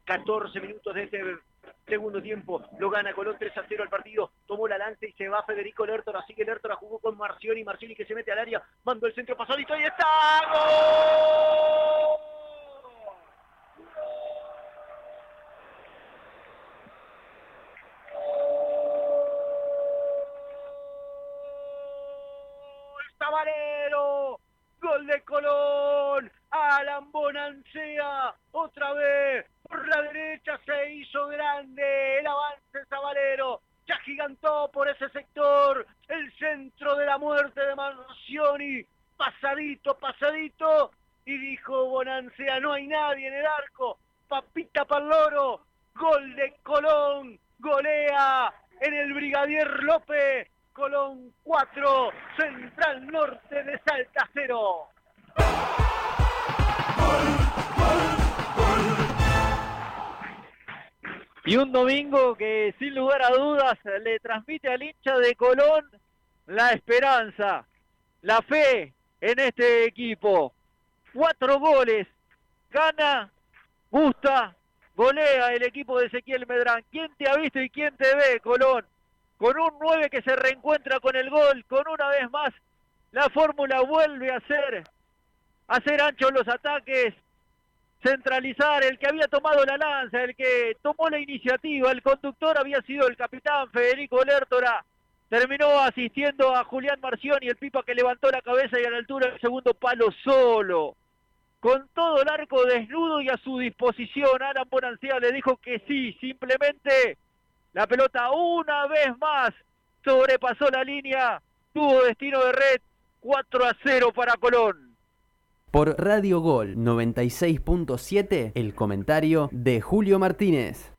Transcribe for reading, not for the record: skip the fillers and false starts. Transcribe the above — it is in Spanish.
14 minutos de este segundo tiempo. Lo gana Colón 3-0 al partido. Tomó la lanza y se va Federico Lertora. Sigue Lertora, jugó con Marcioni. Marcioni que se mete al área. Mandó el centro pasadito y está. ¡Gol! Sabalero, gol de Colón, Alan Bonancea, otra vez, por la derecha se hizo grande el avance Sabalero, se agigantó por ese sector, el centro de la muerte de Marcioni, pasadito, y dijo Bonancea, no hay nadie en el arco, papita pa'l loro, gol de Colón, golea en el Brigadier López, Colón 4, Central Norte de Salta 0. Y un domingo que sin lugar a dudas le transmite al hincha de Colón la esperanza, la fe en este equipo. 4 goles, gana, gusta, golea el equipo de Ezequiel Medrán. ¿Quién te ha visto y quién te ve, Colón? Con un 9 que se reencuentra con el gol, con una vez más la fórmula vuelve a hacer anchos los ataques, centralizar, el que había tomado la lanza, el que tomó la iniciativa, el conductor había sido el capitán Federico Lertora, terminó asistiendo a Julián Marcioni, el Pipa que levantó la cabeza y a la altura del segundo palo solo, con todo el arco desnudo y a su disposición. Alan Bonancea le dijo que sí, simplemente la pelota una vez más sobrepasó la línea, tuvo destino de red, 4-0 para Colón. Por Radio Gol 96.7, el comentario de Julio Martínez.